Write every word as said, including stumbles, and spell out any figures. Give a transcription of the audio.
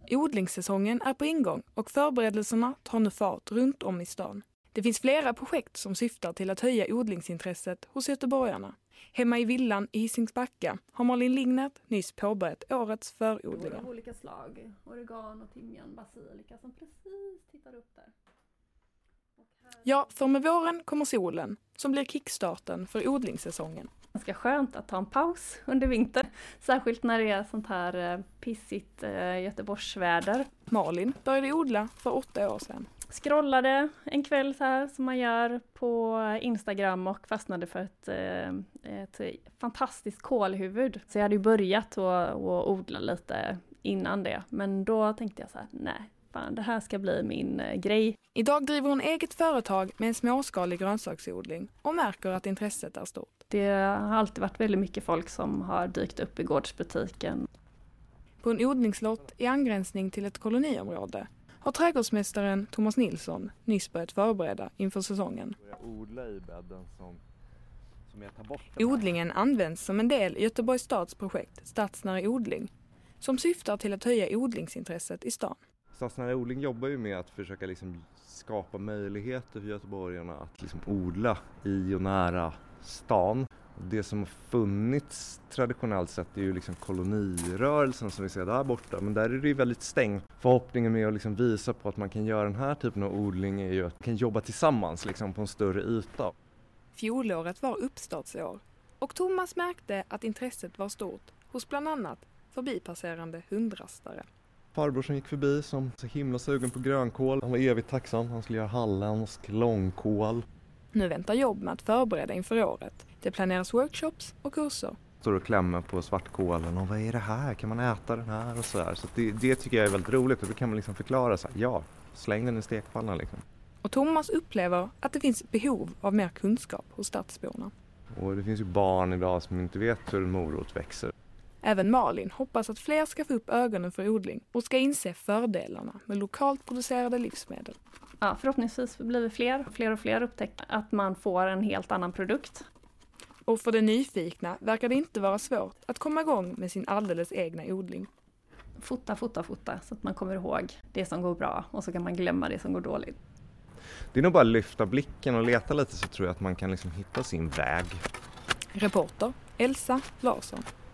Odlingssäsongen är på ingång och förberedelserna tar nu fart runt om i stan. Det finns flera projekt som syftar till att höja odlingsintresset hos göteborgarna. Hemma i villan i Hisingsbacka har Malin Lignert nyss påbörjat årets förodlingar. Av olika slag, oregano, timjan, basilika som precis tittar upp där. Ja, för med våren kommer solen som blir kickstarten för odlingssäsongen. Ganska skönt att ta en paus under vintern, särskilt när det är sånt här pissigt Göteborgsväder. Malin började odla för åtta år sedan. Scrollade en kväll så här som man gör på Instagram och fastnade för ett, ett fantastiskt kålhuvud. Så jag hade ju börjat att, att odla lite innan det, men då tänkte jag så här, nej. Fan, det här ska bli min eh, grej. Idag driver hon eget företag med en småskalig grönsaksodling och märker att intresset är stort. Det har alltid varit väldigt mycket folk som har dykt upp i gårdsbutiken. På en odlingslott i angränsning till ett koloniområde har trädgårdsmästaren Thomas Nilsson nyss börjat förbereda inför säsongen. Odla i bädden som, som jag tar bort. Odlingen används som en del i Göteborgs stads projekt Stadsnära odling som syftar till att höja odlingsintresset i stan. Stadsnära odling jobbar ju med att försöka liksom skapa möjligheter för göteborgarna att liksom odla i och nära stan. Det som har funnits traditionellt sett är ju liksom kolonirörelsen som vi ser där borta. Men där är det ju väldigt stängt. Förhoppningen med att liksom visa på att man kan göra den här typen av odling är ju att man kan jobba tillsammans liksom på en större yta. Fjolåret var uppstartsår och Thomas märkte att intresset var stort hos bland annat förbipasserande hundrastare. Farbror som gick förbi som så himla sugen på grönkål. Han var evigt tacksam. Han skulle göra halländsk långkål. Nu väntar jobb med att förbereda inför året. Det planeras workshops och kurser. Står och klämmer på svartkålen och vad är det här? Kan man äta den här? Och så där. Så det, det tycker jag är väldigt roligt. Och då kan man liksom förklara så här, ja, släng den i stekpannan liksom. Och Thomas upplever att det finns behov av mer kunskap hos stadsborna. Och det finns ju barn idag som inte vet hur en morot växer. Även Malin hoppas att fler ska få upp ögonen för odling och ska inse fördelarna med lokalt producerade livsmedel. Ja, förhoppningsvis blir det fler, fler och fler upptäckta att man får en helt annan produkt. Och för de nyfikna verkar det inte vara svårt att komma igång med sin alldeles egna odling. Fota, fota, fota så att man kommer ihåg det som går bra och så kan man glömma det som går dåligt. Det är nog bara att lyfta blicken och leta lite så tror jag att man kan liksom hitta sin väg. Reporter Elsa Larsson.